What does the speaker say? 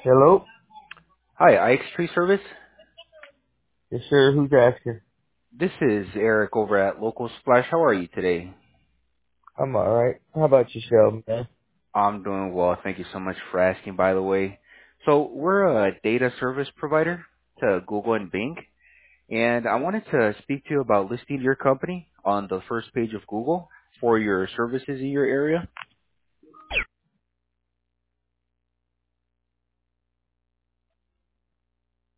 Hello? Hi, Tree Service. Yes, sir. Who's asking? This is Eric over at Local Splash. How are you today? I'm alright. How about yourself, man? I'm doing well. Thank you so much for asking, by the way. So we're a data service provider to Google and Bing, and I wanted to speak to you about listing your company on the first page of Google for your services in your area.